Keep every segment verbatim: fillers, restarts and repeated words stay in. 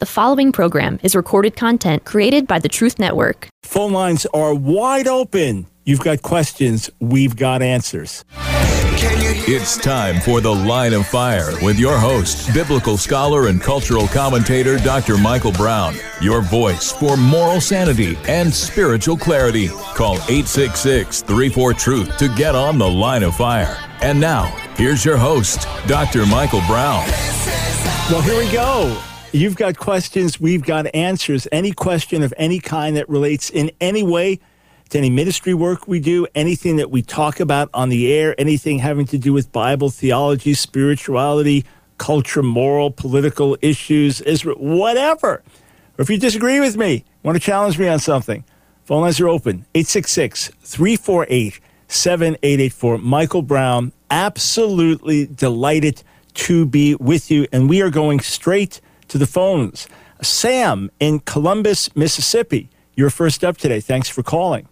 The following program is recorded content created by the Truth Network. Phone lines are wide open. You've got questions, we've got answers. It's time for The Line of Fire with your host, biblical scholar and cultural commentator, Doctor Michael Brown. Your voice for moral sanity and spiritual clarity. Call eight six six, three four, truth to get on The Line of Fire. And now, here's your host, Doctor Michael Brown. Well, here we go. You've got questions, we've got answers. Any question of any kind that relates in any way to any ministry work we do, anything that we talk about on the air, anything having to do with Bible, theology, spirituality, culture, moral, political issues, Israel, whatever. Or if you disagree with me, want to challenge me on something, phone lines are open, eight six six, three four eight, seven eight eight four. Michael Brown, absolutely delighted to be with you, and we are going straight to the phones. Sam in Columbus, Mississippi, you're first up today. Thanks for calling.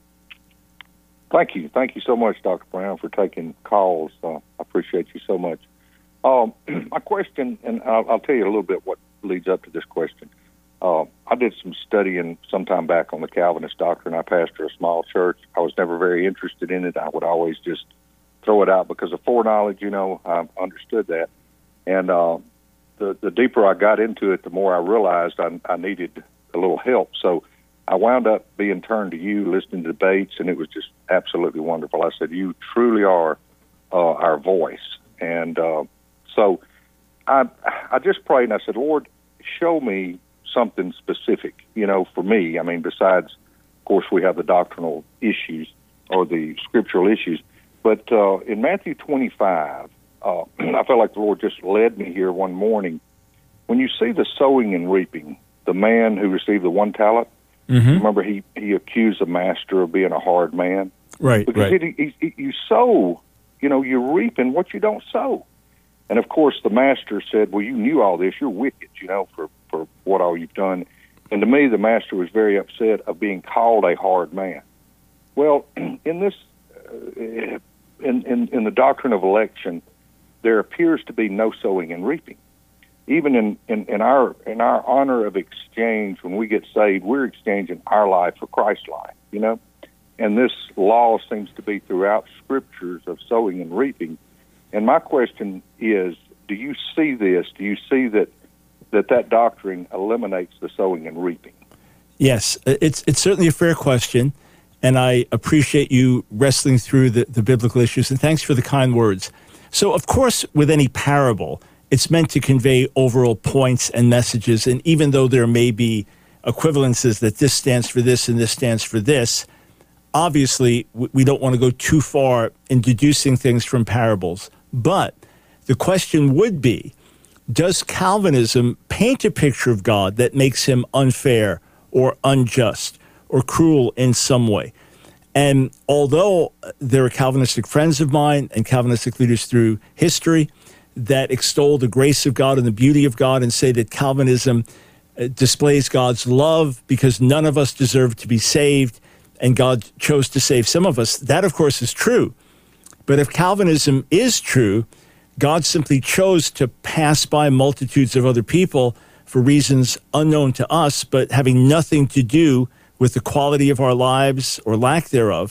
Thank you. Thank you so much, Doctor Brown, for taking calls. Uh, I appreciate you so much. Um, my question, and I'll, I'll tell you a little bit what leads up to this question. Uh, I did some studying sometime back on the Calvinist doctrine. I pastor a small church. I was never very interested in it. I would always just throw it out because of foreknowledge, you know. I understood that. And uh, the, the deeper I got into it, the more I realized I, I needed a little help. So I wound up being turned to you, listening to debates, and it was just absolutely wonderful. I said, you truly are uh, our voice. And uh, so I I just prayed, and I said, Lord, show me something specific, you know, for me. I mean, besides, of course, we have the doctrinal issues or the scriptural issues. But uh, in Matthew twenty-five, uh, I felt like the Lord just led me here one morning. When you see the sowing and reaping, the man who received the one talent, mm-hmm. remember he, he accused the master of being a hard man? Right, because right. He, he, he, you sow, you know, you're reaping what you don't sow. And, of course, the master said, well, you knew all this. You're wicked, you know, for, for what all you've done. And to me, the master was very upset of being called a hard man. Well, in this, uh, in, in, in the doctrine of election, there appears to be no sowing and reaping. Even in, in, in our in our honor of exchange, when we get saved, we're exchanging our life for Christ's life, you know? And this law seems to be throughout scriptures of sowing and reaping. And my question is, do you see this? Do you see that that, that doctrine eliminates the sowing and reaping? Yes, it's it's certainly a fair question, and I appreciate you wrestling through the, the biblical issues, and thanks for the kind words. So, of course, with any parable, it's meant to convey overall points and messages, and even though there may be equivalences that this stands for this and this stands for this, obviously we don't want to go too far in deducing things from parables. But the question would be, does Calvinism paint a picture of God that makes him unfair or unjust or cruel in some way? And although there are Calvinistic friends of mine and Calvinistic leaders through history that extol the grace of God and the beauty of God and say that Calvinism uh, displays God's love because none of us deserve to be saved and God chose to save some of us, that of course is true. But if Calvinism is true, God simply chose to pass by multitudes of other people for reasons unknown to us, but having nothing to do with the quality of our lives or lack thereof,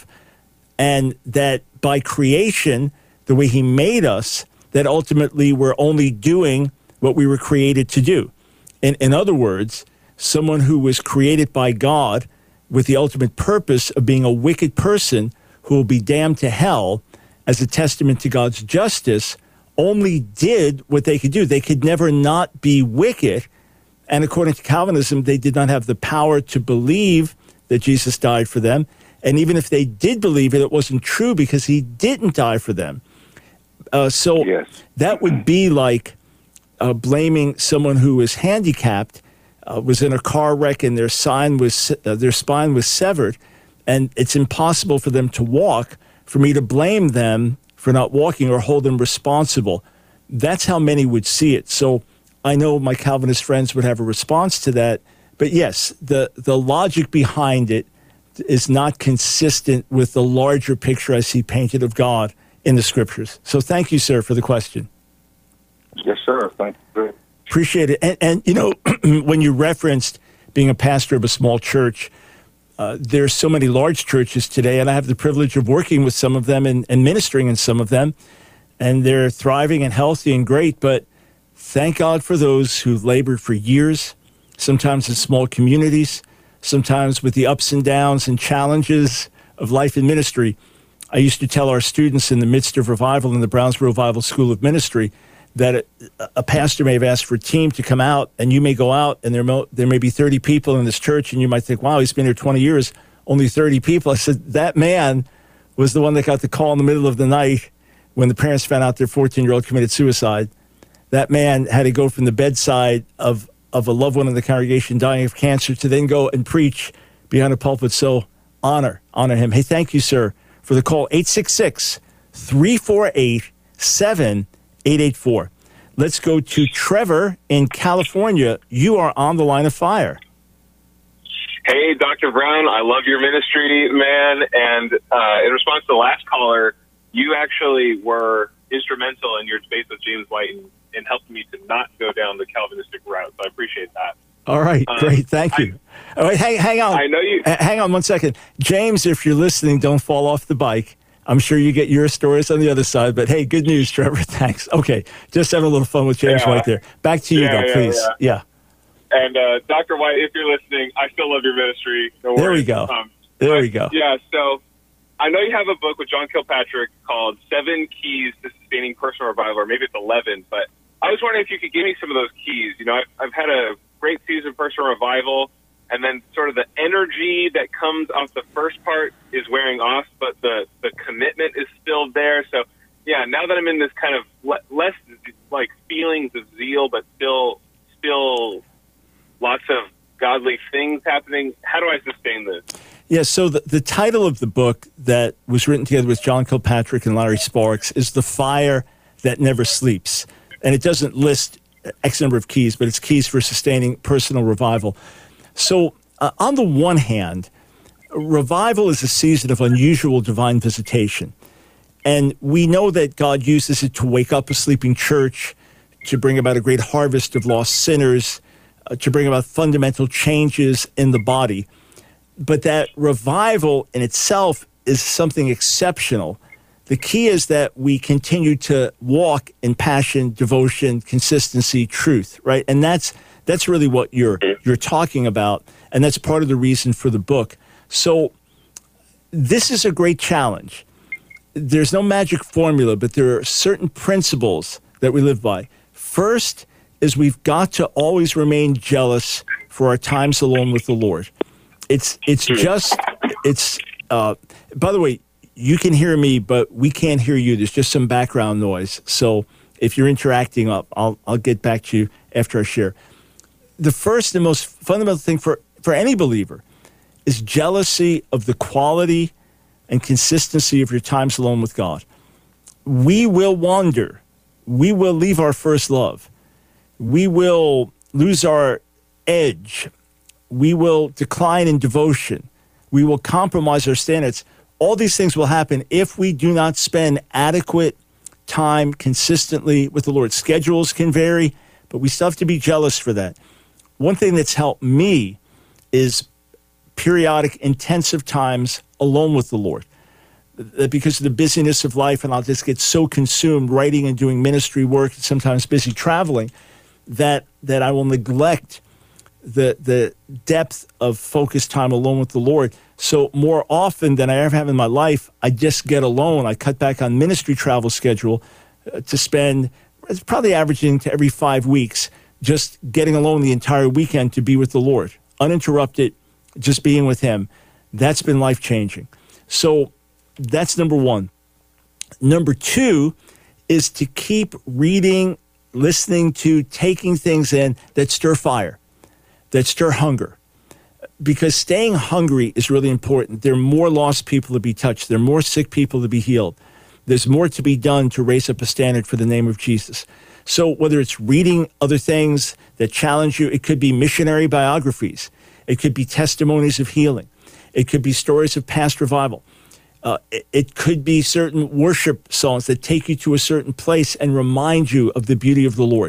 and that by creation, the way he made us, that ultimately we're only doing what we were created to do. In, in other words, someone who was created by God with the ultimate purpose of being a wicked person who will be damned to hell as a testament to God's justice only did what they could do. They could never not be wicked. And according to Calvinism, they did not have the power to believe that Jesus died for them. And even if they did believe it, it wasn't true because he didn't die for them. Uh, so yes. That would be like uh, blaming someone who was handicapped, uh, was in a car wreck, and their sign was uh, their spine was severed, and it's impossible for them to walk. For me to blame them for not walking or hold them responsible, that's how many would see it. So I know my Calvinist friends would have a response to that. But yes, the, the logic behind it is not consistent with the larger picture I see painted of God in the scriptures. So thank you, sir, for the question. Yes, sir. Thank you. Appreciate it. And, and you know, when you referenced being a pastor of a small church, uh, there's so many large churches today, and I have the privilege of working with some of them and, and ministering in some of them, and they're thriving and healthy and great. But thank God for those who've labored for years, sometimes in small communities, sometimes with the ups and downs and challenges of life in ministry. I used to tell our students in the midst of revival in the Brownsboro Revival School of Ministry that a, a pastor may have asked for a team to come out, and you may go out, and there may, there may be thirty people in this church, and you might think, wow, he's been here twenty years, only thirty people. I said, that man was the one that got the call in the middle of the night when the parents found out their fourteen-year-old committed suicide. That man had to go from the bedside of, of a loved one in the congregation dying of cancer to then go and preach behind a pulpit. So honor, honor him. Hey, thank you, sir, for the call. eight six six, three four eight, seven eight eight four. Let's go to Trevor in California. You are on the line of fire. Hey, Doctor Brown, I love your ministry, man. And uh, in response to the last caller, you actually were instrumental in your debate with James White in, in helping me to not go down the Calvinistic route. So I appreciate that. All right, um, great. Thank you. I, All right, hang, hang on. I know you. H- hang on one second. James, if you're listening, don't fall off the bike. I'm sure you get your stories on the other side, but hey, good news, Trevor. Thanks. Okay, just having a little fun with James yeah. White there. Back to you, yeah, though, yeah, please. Yeah. yeah. And uh, Doctor White, if you're listening, I still love your ministry. No there worries. we go. Um, there but, we go. Yeah, so I know you have a book with John Kilpatrick called Seven Keys to Sustaining Personal Revival, or maybe it's eleven, but I was wondering if you could give me some of those keys. You know, I've, I've had a great season of personal revival, and then sort of the energy that comes off the first part is wearing off, but the, the commitment is still there. So, yeah, now that I'm in this kind of le- less like feelings of zeal, but still still lots of godly things happening, how do I sustain this? Yeah, so the, the title of the book that was written together with John Kilpatrick and Larry Sparks is The Fire That Never Sleeps. And it doesn't list X number of keys, but it's keys for sustaining personal revival. So uh, on the one hand, revival is a season of unusual divine visitation. And we know that God uses it to wake up a sleeping church, to bring about a great harvest of lost sinners, uh, to bring about fundamental changes in the body. But that revival in itself is something exceptional. The key is that we continue to walk in passion, devotion, consistency, truth, right? And that's that's really what you're you're talking about, and that's part of the reason for the book. So this is a great challenge. There's no magic formula, but there are certain principles that we live by. First is we've got to always remain jealous for our times alone with the Lord. It's it's just it's. Uh, by the way, you can hear me, but we can't hear you. There's just some background noise. So if you're interacting, I'll I'll, I'll get back to you after I share. The first and most fundamental thing for, for any believer is jealousy of the quality and consistency of your times alone with God. We will wander. We will leave our first love. We will lose our edge. We will decline in devotion. We will compromise our standards. All these things will happen if we do not spend adequate time consistently with the Lord. Schedules can vary, but we still have to be jealous for that. One thing that's helped me is periodic intensive times alone with the Lord. Because of the busyness of life, and I'll just get so consumed writing and doing ministry work, and sometimes busy traveling, that that I will neglect the the depth of focused time alone with the Lord. So more often than I ever have in my life, I just get alone. I cut back on ministry travel schedule uh, to spend, it's probably averaging to every five weeks, just getting alone the entire weekend to be with the Lord, uninterrupted, just being with him. That's been life-changing. So that's number one. Number two is to keep reading, listening to, taking things in that stir fire, that stir hunger. Because staying hungry is really important. There are more lost people to be touched. There are more sick people to be healed. There's more to be done to raise up a standard for the name of Jesus. So whether it's reading other things that challenge you, it could be missionary biographies. It could be testimonies of healing. It could be stories of past revival. Uh, it, it could be certain worship songs that take you to a certain place and remind you of the beauty of the Lord.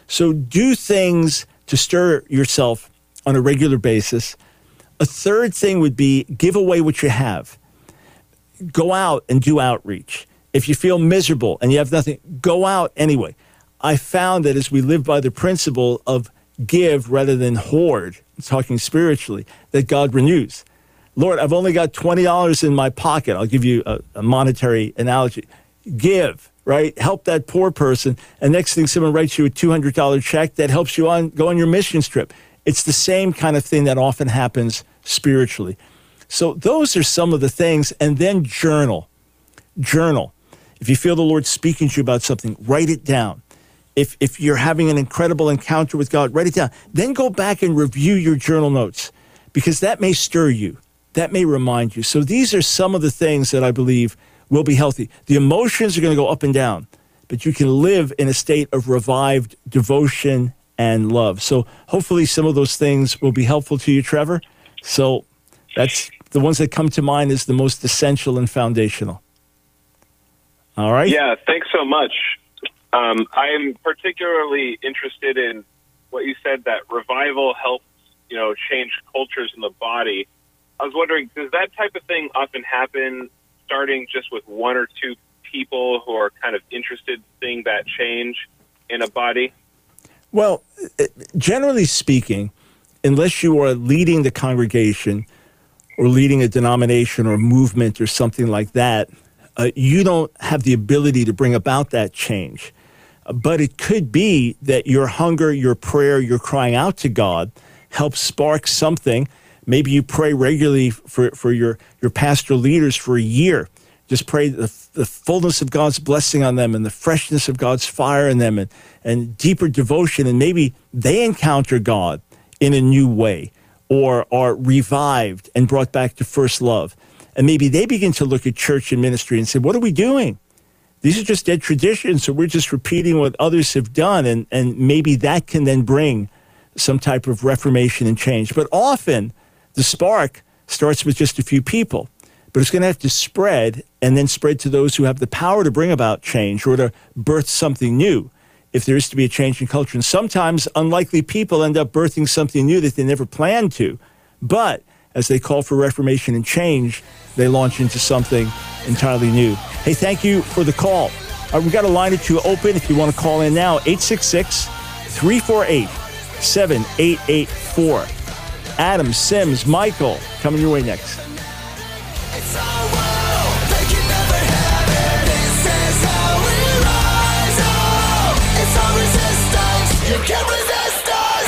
So do things to stir yourself on a regular basis. A third thing would be give away what you have. Go out and do outreach. If you feel miserable and you have nothing, go out anyway. I found that as we live by the principle of give rather than hoard, talking spiritually, that God renews. Lord, I've only got twenty dollars in my pocket. I'll give you a, a monetary analogy. Give, right? Help that poor person. And next thing, someone writes you a two hundred dollars check that helps you on go on your mission trip. It's the same kind of thing that often happens spiritually. So those are some of the things. And then journal. Journal. If you feel the Lord speaking to you about something, write it down. If if you're having an incredible encounter with God, write it down. Then go back and review your journal notes, because that may stir you. That may remind you. So these are some of the things that I believe will be healthy. The emotions are going to go up and down, but you can live in a state of revived devotion and love. So hopefully some of those things will be helpful to you, Trevor. So that's the ones that come to mind as the most essential and foundational. All right? Yeah, thanks so much. Um, I am particularly interested in what you said, that revival helps, you know, change cultures in the body. I was wondering, does that type of thing often happen starting just with one or two people who are kind of interested in seeing that change in a body? Well, generally speaking, unless you are leading the congregation or leading a denomination or a movement or something like that, uh, you don't have the ability to bring about that change. Uh, but it could be that your hunger, your prayer, your crying out to God helps spark something. Maybe you pray regularly for, for your, your pastoral leaders for a year. Just pray the, the fullness of God's blessing on them and the freshness of God's fire in them, and, and deeper devotion. And maybe they encounter God in a new way, or are revived and brought back to first love. And maybe they begin to look at church and ministry and say, what are we doing? These are just dead traditions, so we're just repeating what others have done. And, and maybe that can then bring some type of reformation and change. But often the spark starts with just a few people, but it's going to have to spread, and then spread to those who have the power to bring about change or to birth something new, if there is to be a change in culture. And sometimes unlikely people end up birthing something new that they never planned to. But as they call for reformation and change, they launch into something entirely new. Hey, thank you for the call. Uh, we've got a line or two open if you want to call in now. eight six six, three four eight, seven eight eight four. Adam, Sims, Michael, coming your way next. It's our world, they can never have it. This is how we rise. Oh, it's our resistance. You can't resist us.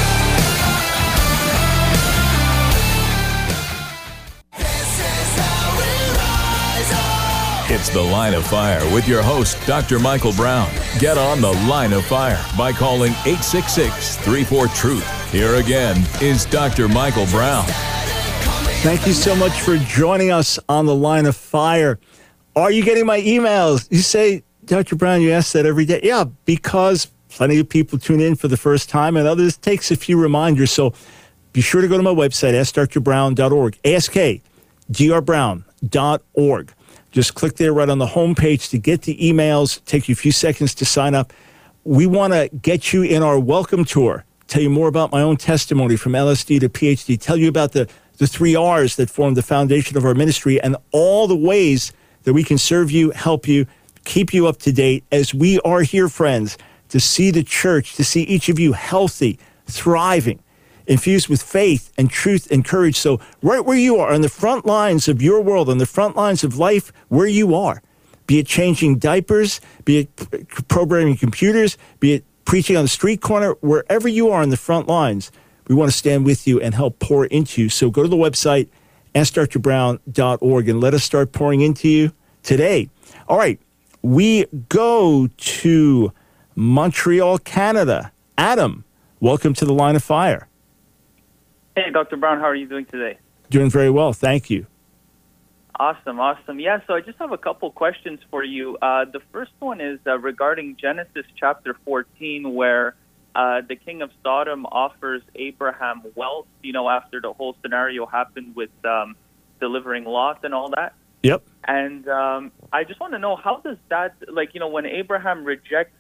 This is how we rise. Oh. It's The Line of Fire with your host, Doctor Michael Brown. Get on The Line of Fire by calling eight six six, three four, truth. Here again is Doctor Michael Brown. Thank you so much for joining us on The Line of Fire. Are you getting my emails? You say, Doctor Brown, you ask that every day. Yeah, because plenty of people tune in for the first time, and others takes a few reminders. So be sure to go to my website, ask dr brown dot org, ask dr brown dot org. Just click there right on the homepage to get the emails. Take you a few seconds to sign up. We want to get you in our welcome tour, tell you more about my own testimony from L S D to P H D, tell you about the, the three R's that form the foundation of our ministry, and all the ways that we can serve you, help you, keep you up to date, as we are here, friends, to see the church, to see each of you healthy, thriving, infused with faith and truth and courage. So right where you are, on the front lines of your world, on the front lines of life, where you are, be it changing diapers, be it programming computers, be it preaching on the street corner, wherever you are on the front lines, we want to stand with you and help pour into you. So go to the website, ask dr brown dot org, and let us start pouring into you today. All right, we go to Montreal, Canada. Adam, welcome to The Line of Fire. Hey, Doctor Brown, how are you doing today? Doing very well, thank you. Awesome, awesome. Yeah, so I just have a couple questions for you. Uh, the first one is uh, regarding Genesis chapter fourteen, where uh, the king of Sodom offers Abraham wealth, you know, after the whole scenario happened with um, delivering Lot and all that. Yep. And um, I just want to know, how does that, like, you know, when Abraham rejected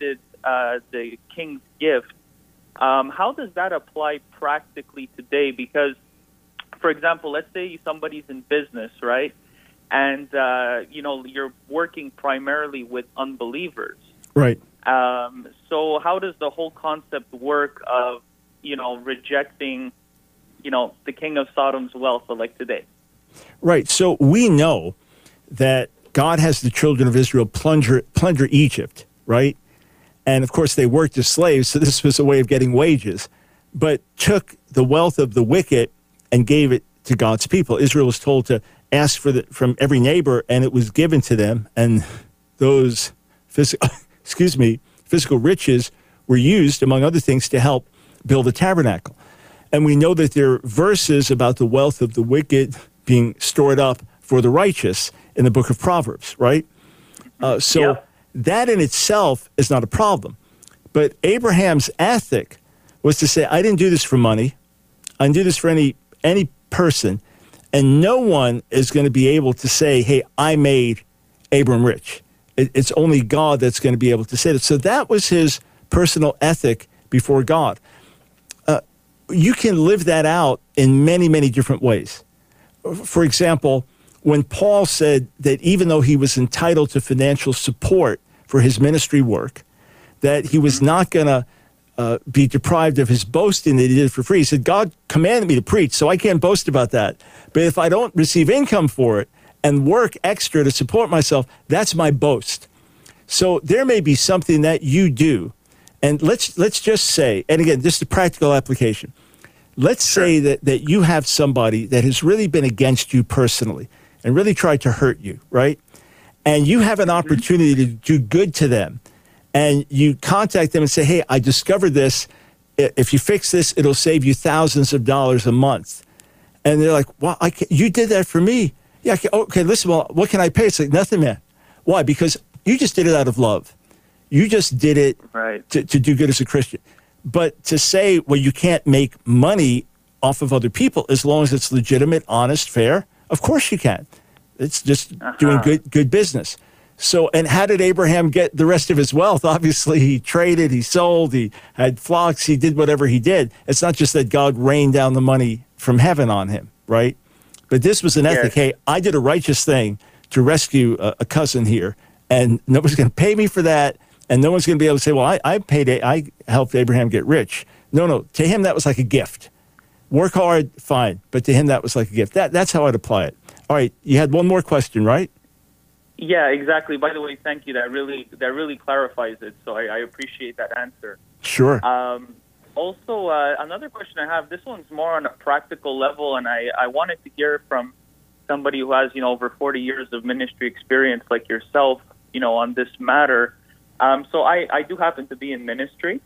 uh, the king's gift, um, how does that apply practically today? Because, for example, let's say somebody's in business, right? And, uh, you know, you're working primarily with unbelievers. Right. Um, so how does the whole concept work of, you know, rejecting, you know, the king of Sodom's wealth like today? Right. So we know that God has the children of Israel plunder, plunder Egypt, right? And, of course, they worked as slaves, so this was a way of getting wages, but took the wealth of the wicked and gave it to God's people. Israel was told to ask for the, from every neighbor, and it was given to them, and those physical, excuse me, physical riches were used, among other things, to help build the tabernacle. And we know that there are verses about the wealth of the wicked being stored up for the righteous in the book of Proverbs, right? Uh, so Yep. that in itself is not a problem. But Abraham's ethic was to say, I didn't do this for money. I didn't do this for any any person. And no one is going to be able to say, hey, I made Abram rich. It, it's only God that's going to be able to say that. So that was his personal ethic before God. Uh, you can live that out in many, many different ways. For example, when Paul said that even though he was entitled to financial support for his ministry work, that he was not going to uh, be deprived of his boasting that he did for free. He said, God commanded me to preach, so I can't boast about that. But if I don't receive income for it and work extra to support myself, that's my boast. So there may be something that you do. And let's let's just say, and again, this is a practical application. Let's say that, that you have somebody that has really been against you personally and really tried to hurt you, right? And you have an opportunity to do good to them. And you contact them and say, hey, I discovered this. If you fix this, it'll save you thousands of dollars a month. And they're like, well, I can't, you did that for me. Yeah, I can, okay, listen, well, what can I pay? It's like, nothing, man. Why? Because you just did it out of love. You just did it Right. to, to do good as a Christian. But to say, well, you can't make money off of other people as long as it's legitimate, honest, fair, of course you can. It's just Uh-huh. doing good good business. So, and how did Abraham get the rest of his wealth? Obviously, he traded, he sold, he had flocks, he did whatever he did. It's not just that God rained down the money from heaven on him, right? But this was an ethic. Yes. Hey, I did a righteous thing to rescue a, a cousin here, and nobody's going to pay me for that, and no one's going to be able to say, well, I, I paid, I helped Abraham get rich. No, no, to him that was like a gift. Work hard, fine, but to him that was like a gift. That That's how I'd apply it. All right, you had one more question, right? Yeah, exactly. By the way, thank you. That really that really clarifies it. So I, I appreciate that answer. Sure. Um, also, uh, another question I have. This one's more on a practical level, and I, I wanted to hear from somebody who has you know over forty years of ministry experience like yourself, you know, on this matter. Um, so I, I do happen to be in ministry,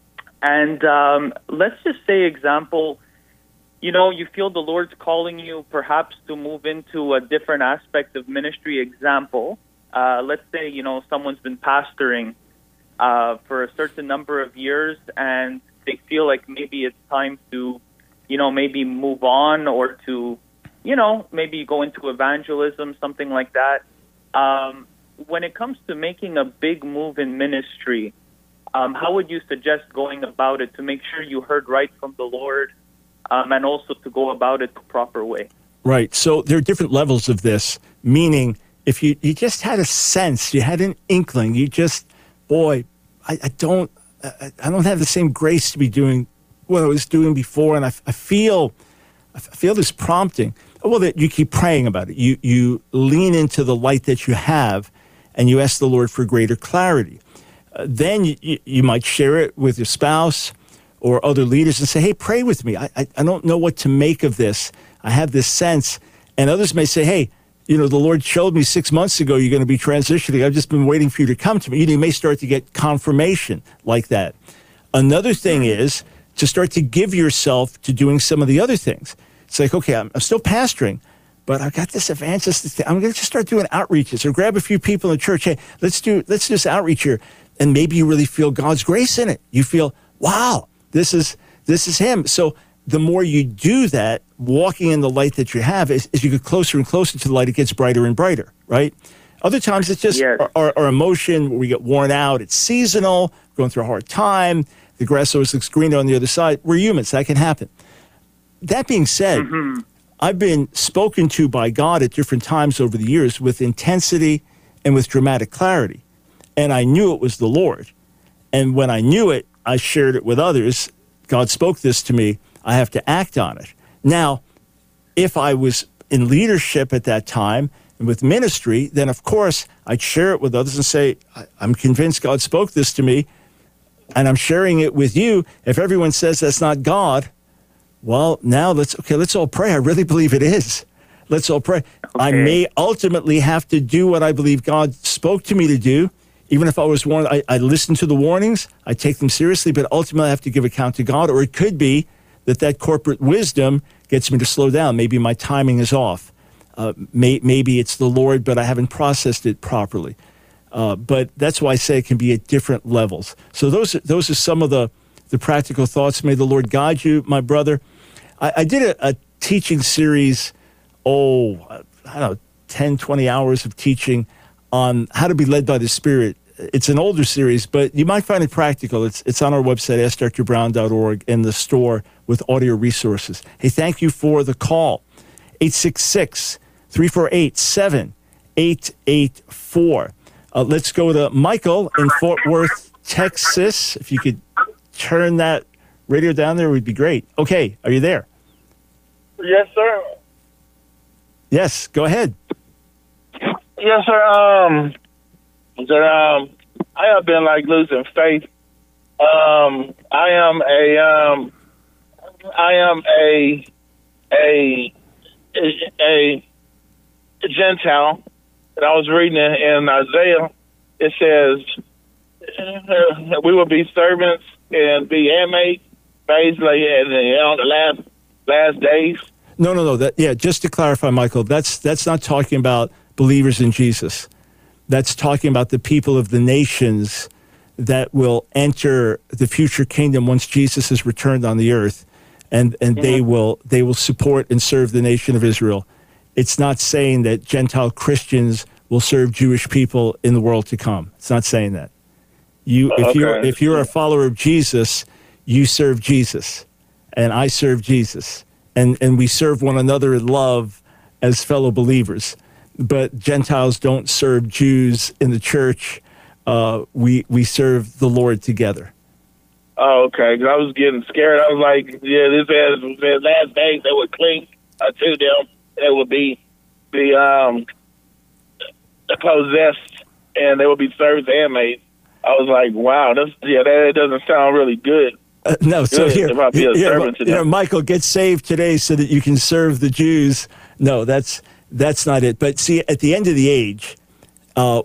and um, let's just say, example. You know, you feel the Lord's calling you perhaps to move into a different aspect of ministry. Example, uh, let's say, you know, someone's been pastoring uh, for a certain number of years and they feel like maybe it's time to, you know, maybe move on or to, you know, maybe go into evangelism, something like that. Um, when it comes to making a big move in ministry, um, how would you suggest going about it to make sure you heard right from the Lord? Um, and also to go about it the proper way. Right. So there are different levels of this, meaning if you, you just had a sense, you had an inkling, you just, boy, I, I don't I, I don't have the same grace to be doing what I was doing before, and I, I feel I feel this prompting. Well, that you keep praying about it. You you lean into the light that you have, and you ask the Lord for greater clarity. Uh, then you, you, you might share it with your spouse or other leaders and say, hey, pray with me. I, I, I don't know what to make of this. I have this sense. And others may say, hey, you know, the Lord showed me six months ago you're going to be transitioning. I've just been waiting for you to come to me. You may start to get confirmation like that. Another thing is to start to give yourself to doing some of the other things. It's like, okay, I'm, I'm still pastoring, but I've got this evangelist thing. I'm going to just start doing outreaches or grab a few people in the church. Hey, let's do, let's do this outreach here. And maybe you really feel God's grace in it. You feel, wow. This is this is him. So the more you do that, walking in the light that you have, as, as you get closer and closer to the light, it gets brighter and brighter, right? Other times it's just Yes. our, our, our emotion where we get worn out. It's seasonal, going through a hard time. The grass always looks greener on the other side. We're humans. That can happen. That being said, Mm-hmm. I've been spoken to by God at different times over the years with intensity and with dramatic clarity. And I knew it was the Lord. And when I knew it, I shared it with others. God spoke this to me. I have to act on it. Now, if I was in leadership at that time and with ministry, then of course I'd share it with others and say, I'm convinced God spoke this to me, and I'm sharing it with you. If everyone says that's not God, well, now let's, okay, let's all pray. I really believe it is. Let's all pray. I may ultimately have to do what I believe God spoke to me to do. Even if I was warned, I, I listen to the warnings, I take them seriously, but ultimately I have to give account to God. Or it could be that that corporate wisdom gets me to slow down. Maybe my timing is off. Uh, may, maybe it's the Lord, but I haven't processed it properly. Uh, but that's why I say it can be at different levels. So those, those are some of the, the practical thoughts. May the Lord guide you, my brother. I, I did a, a teaching series, oh, I don't know, ten, twenty hours of teaching on how to be led by the Spirit. It's an older series, but you might find it practical. It's it's on our website, ask dr brown dot org, in the store with audio resources. Hey, thank you for the call. eight six six, three four eight, seven eight eight four. Uh, let's go to Michael in Fort Worth, Texas. If you could turn that radio down there, it would be great. Okay, are you there? Yes, sir. Yes, go ahead. Yes, sir. Um, sir, um, I have been like losing faith. Um, I am a, um, I am a, a, a, a Gentile, and I was reading it in Isaiah. It says uh, we will be servants and be handmaids, basically, in the, on the last last days. No, no, no. That, yeah, just to clarify, Michael, that's that's not talking about believers in Jesus. That's talking about the people of the nations that will enter the future kingdom once Jesus has returned on the earth, and and mm-hmm. they will they will support and serve the nation of Israel. It's not saying that Gentile Christians will serve Jewish people in the world to come. It's not saying that. You, if okay. you're if you're a follower of Jesus, you serve Jesus, and I serve Jesus. And and we serve one another in love as fellow believers. But Gentiles don't serve Jews in the church. Uh, we we serve the Lord together. Oh, okay. Because I was getting scared. I was like, yeah, this has the last days they would cling uh, to them. They would be be um, possessed, and they would be served handmaids. I was like, wow, that's yeah, that doesn't sound really good. Uh, no, so Good. here, If I be a here, servant to you know, them. Michael, get saved today so that you can serve the Jews. No, that's that's not it. But see, at the end of the age, uh,